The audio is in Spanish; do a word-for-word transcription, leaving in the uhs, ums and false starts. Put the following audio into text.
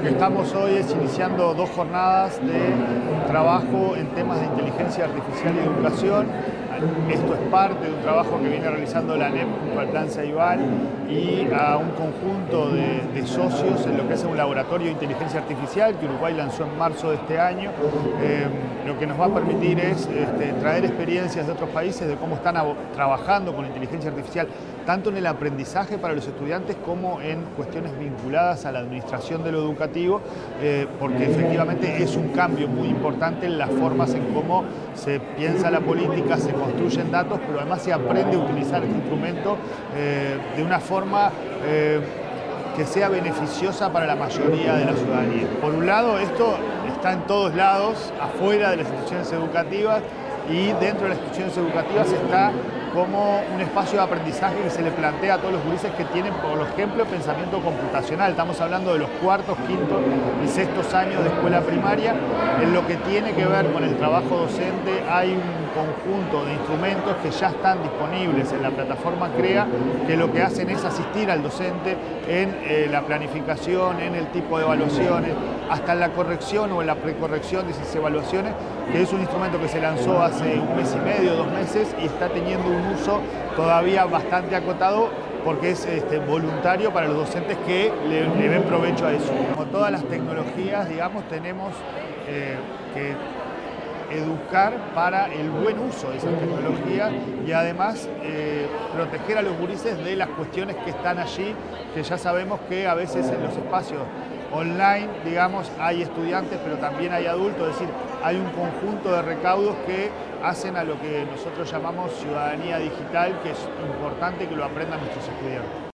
lo que estamos hoy es iniciando dos jornadas de trabajo en temas de inteligencia artificial y educación. Esto es parte de un trabajo que viene realizando la A N E P junto al Plan Ceibal y a un conjunto de, de socios en lo que es un laboratorio de inteligencia artificial que Uruguay lanzó en marzo de este año. Eh, lo que nos va a permitir es este, traer experiencias de otros países de cómo están trabajando con inteligencia artificial, tanto en el aprendizaje para los estudiantes como en cuestiones vinculadas a la administración de lo educativo, eh, porque efectivamente es un cambio muy importante en las formas en cómo se piensa la política, se construyen datos, pero además se aprende a utilizar este instrumento eh, de una forma eh, que sea beneficiosa para la mayoría de la ciudadanía. Por un lado, esto está en todos lados, afuera de las instituciones educativas, y dentro de las instituciones educativas está como un espacio de aprendizaje que se le plantea a todos los gurises que tienen, por ejemplo, pensamiento computacional. Estamos hablando de los cuartos, quintos y sextos años de escuela primaria. En lo que tiene que ver con el trabajo docente hay un conjunto de instrumentos que ya están disponibles en la plataforma CREA, que lo que hacen es asistir al docente en eh, la planificación, en el tipo de evaluaciones, hasta en la corrección o en la precorrección de esas evaluaciones, que es un instrumento que se lanzó hace un mes y medio, dos meses, y está teniendo un uso todavía bastante acotado porque es este, voluntario para los docentes que le, le ven provecho a eso. Como todas las tecnologías, digamos, tenemos eh, que educar para el buen uso de esas tecnologías y además eh, proteger a los gurises de las cuestiones que están allí, que ya sabemos que a veces en los espacios online, digamos, hay estudiantes, pero también hay adultos, es decir, hay un conjunto de recaudos que hacen a lo que nosotros llamamos ciudadanía digital, que es importante que lo aprendan nuestros estudiantes.